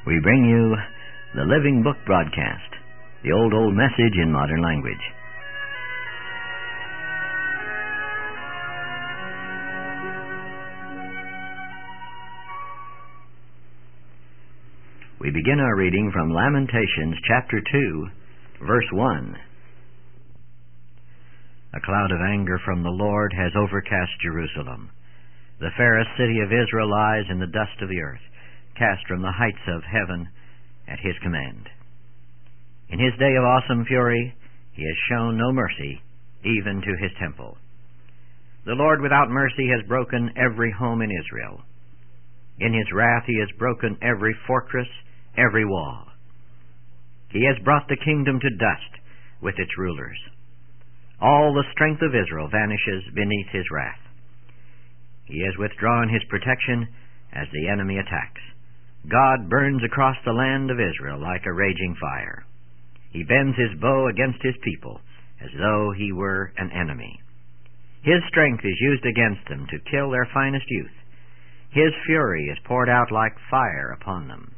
We bring you the Living Book broadcast, the old message in modern language. We begin our reading from Lamentations chapter 2, verse 1. A cloud of anger from the Lord has overcast Jerusalem. The fairest city of Israel lies in the dust of the earth, cast from the heights of heaven at his command. In his day of awesome fury, he has shown no mercy, even to his temple. The Lord without mercy has broken every home in Israel. In his wrath he has broken every fortress, every wall. He has brought the kingdom to dust with its rulers. All the strength of Israel vanishes beneath his wrath. He has withdrawn his protection as the enemy attacks. God burns across the land of Israel like a raging fire. He bends his bow against his people as though he were an enemy. His strength is used against them to kill their finest youth. His fury is poured out like fire upon them.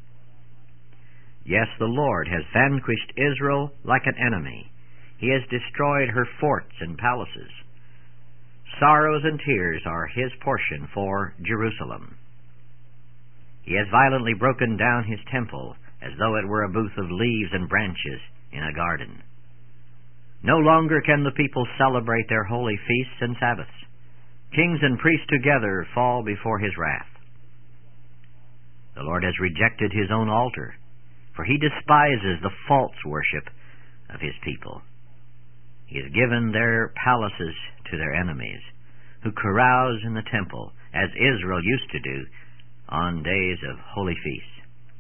Yes, the Lord has vanquished Israel like an enemy. He has destroyed her forts and palaces. Sorrows and tears are his portion for Jerusalem. He has violently broken down his temple as though it were a booth of leaves and branches in a garden. No longer can the people celebrate their holy feasts and Sabbaths. Kings and priests together fall before his wrath. The Lord has rejected his own altar, for he despises the false worship of his people. He has given their palaces to their enemies, who carouse in the temple, as Israel used to do on days of holy feasts.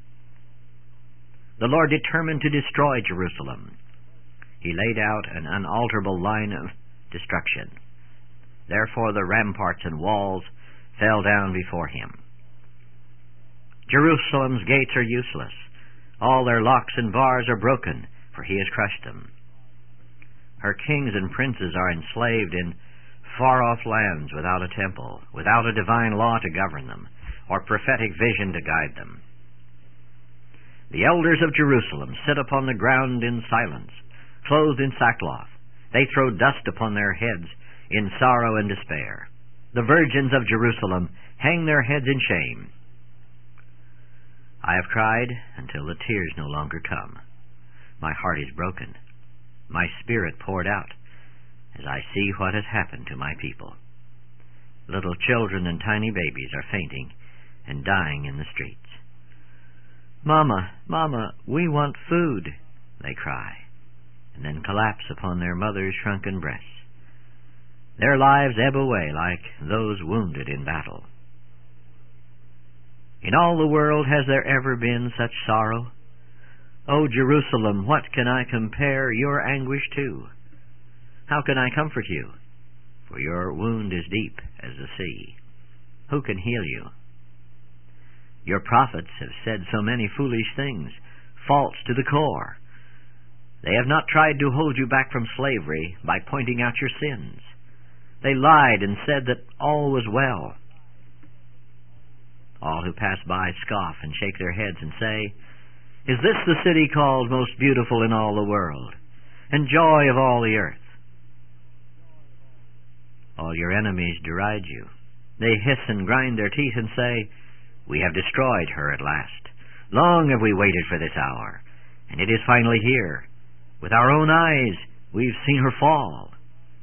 The Lord determined to destroy Jerusalem. He laid out an unalterable line of destruction. Therefore the ramparts and walls fell down before him. Jerusalem's gates are useless. All their locks and bars are broken, for he has crushed them. Her kings and princes are enslaved in far-off lands without a temple, without a divine law to govern them, or prophetic vision to guide them. The elders of Jerusalem sit upon the ground in silence, clothed in sackcloth. They throw dust upon their heads in sorrow and despair. The virgins of Jerusalem hang their heads in shame. I have cried until the tears no longer come. My heart is broken, my spirit poured out, as I see what has happened to my people. Little children and tiny babies are fainting and dying in the streets. "Mama, Mama, we want food," they cry, and then collapse upon their mother's shrunken breasts. Their lives ebb away like those wounded in battle. In all the world has there ever been such sorrow? O Jerusalem, what can I compare your anguish to? How can I comfort you? For your wound is deep as the sea. Who can heal you? Your prophets have said so many foolish things, false to the core. They have not tried to hold you back from slavery by pointing out your sins. They lied and said that all was well. All who pass by scoff and shake their heads and say, "Is this the city called most beautiful in all the world, and joy of all the earth?" All your enemies deride you. They hiss and grind their teeth and say, "We have destroyed her at last. Long have we waited for this hour, and it is finally here. With our own eyes we've seen her fall."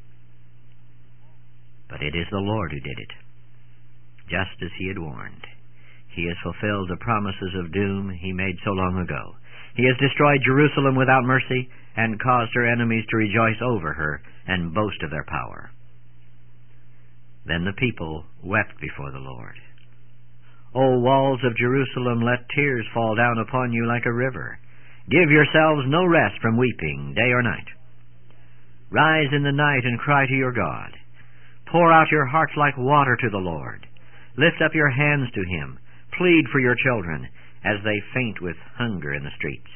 But it is the Lord who did it, just as he had warned. He has fulfilled the promises of doom he made so long ago. He has destroyed Jerusalem without mercy and caused her enemies to rejoice over her and boast of their power. Then the people wept before the Lord. O walls of Jerusalem, let tears fall down upon you like a river. Give yourselves no rest from weeping, day or night. Rise in the night and cry to your God. Pour out your hearts like water to the Lord. Lift up your hands to him. Plead for your children as they faint with hunger in the streets.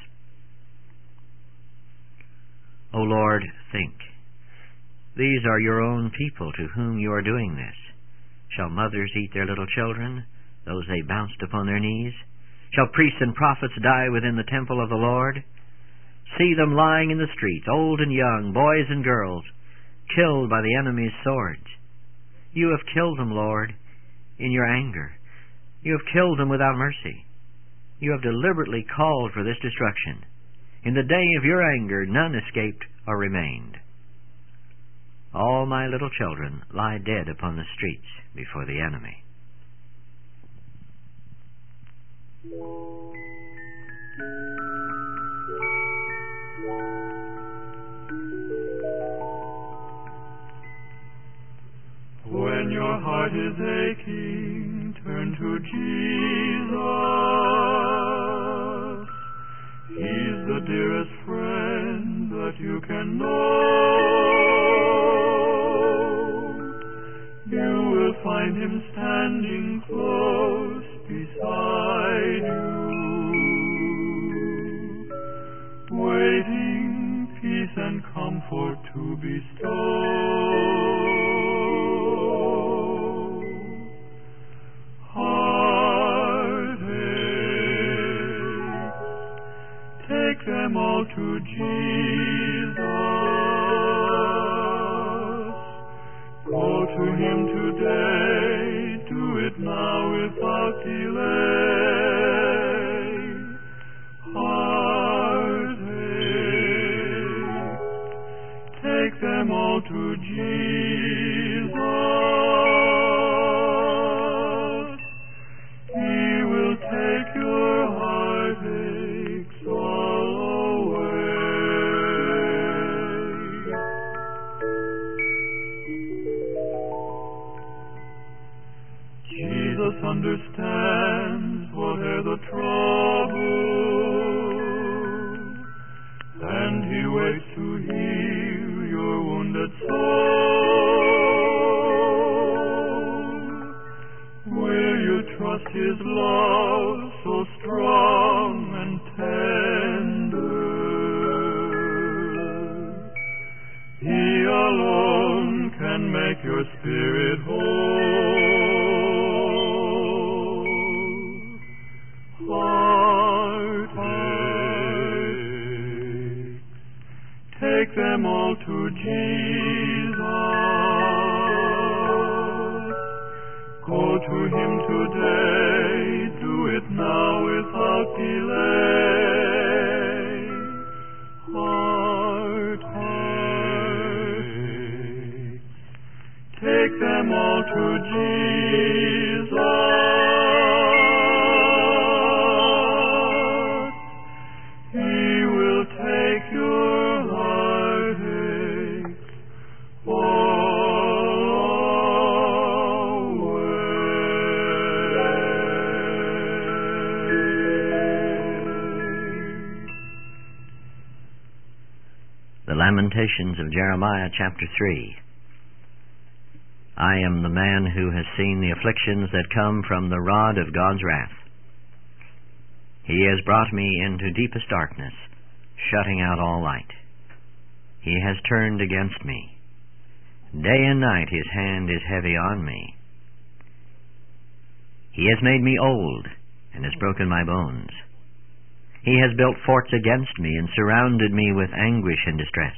O Lord, think. These are your own people to whom you are doing this. Shall mothers eat their little children, those they bounced upon their knees? Shall priests and prophets die within the temple of the Lord? See them lying in the streets, old and young, boys and girls, killed by the enemy's swords. You have killed them, Lord, in your anger. You have killed them without mercy. You have deliberately called for this destruction. In the day of your anger, none escaped or remained. All my little children lie dead upon the streets before the enemy. When your heart is aching, turn to Jesus. He's the dearest friend that you can know. You will find him standing close beside you, waiting peace and comfort to bestow. Take them all to Jesus. Go to him today. Do it now without delay. Heartache. Take them all to Jesus. He will take your heartaches all away. Jesus understands whatever the trouble, and he waits to heal your wounded soul. Will you trust his love so strong and tender? He alone can make your spirit whole. Heartache, take them all to Jesus. Go to him today. Do it now without delay. Heartache, take them all to Jesus. He will take your heartaches all away. The Lamentations of Jeremiah, chapter 3. I am the man who has seen the afflictions that come from the rod of God's wrath. He has brought me into deepest darkness, shutting out all light. He has turned against me. Day and night his hand is heavy on me. He has made me old and has broken my bones. He has built forts against me and surrounded me with anguish and distress.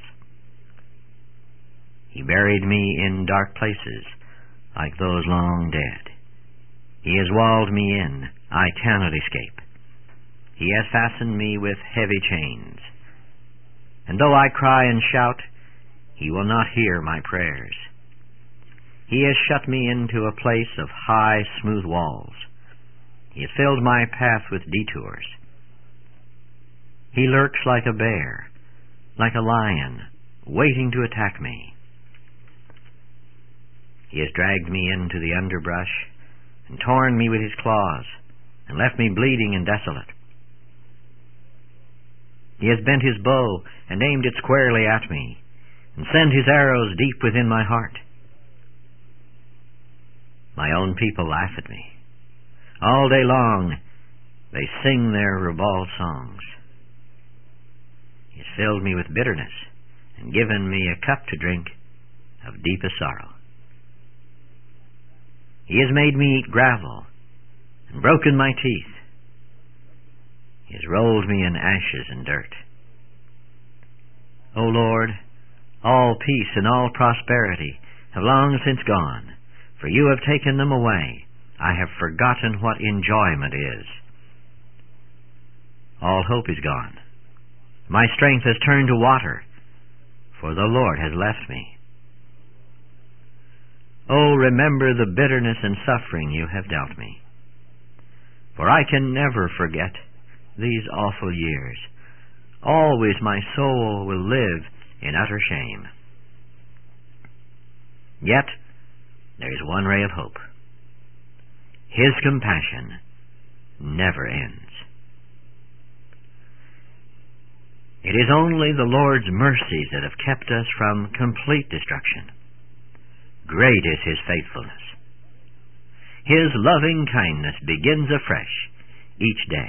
He buried me in dark places, like those long dead. He has walled me in, I cannot escape. He has fastened me with heavy chains. And though I cry and shout, he will not hear my prayers. He has shut me into a place of high, smooth walls. He has filled my path with detours. He lurks like a bear, like a lion, waiting to attack me. He has dragged me into the underbrush and torn me with his claws and left me bleeding and desolate. He has bent his bow and aimed it squarely at me and sent his arrows deep within my heart. My own people laugh at me. All day long they sing their ribald songs. He has filled me with bitterness and given me a cup to drink of deepest sorrow. He has made me eat gravel and broken my teeth. He has rolled me in ashes and dirt. O Lord, all peace and all prosperity have long since gone, for you have taken them away. I have forgotten what enjoyment is. All hope is gone. My strength has turned to water, for the Lord has left me. Oh, remember the bitterness and suffering you have dealt me, for I can never forget these awful years. Always my soul will live in utter shame. Yet there is one ray of hope. His compassion never ends. It is only the Lord's mercies that have kept us from complete destruction. Great is His faithfulness. His loving kindness begins afresh each day.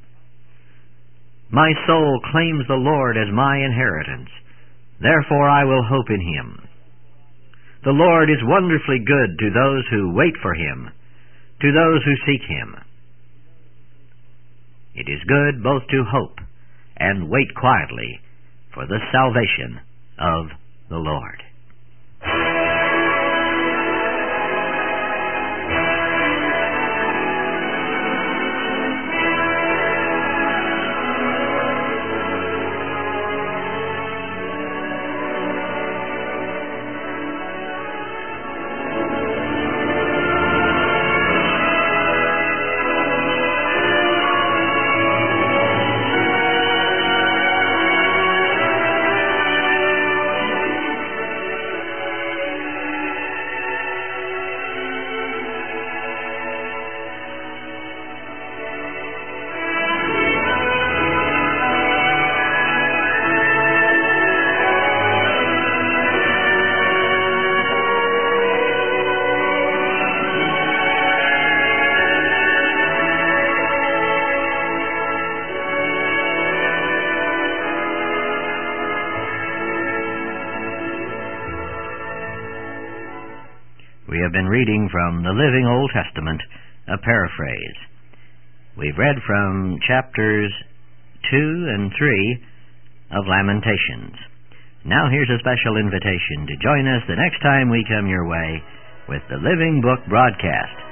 My soul claims the Lord as my inheritance. Therefore I will hope in Him. The Lord is wonderfully good to those who wait for Him, to those who seek Him. It is good both to hope and wait quietly for the salvation of the Lord. We have been reading from the Living Old Testament, a paraphrase. We've read from chapters 2 and 3 of Lamentations. Now here's a special invitation to join us the next time we come your way with the Living Book broadcast.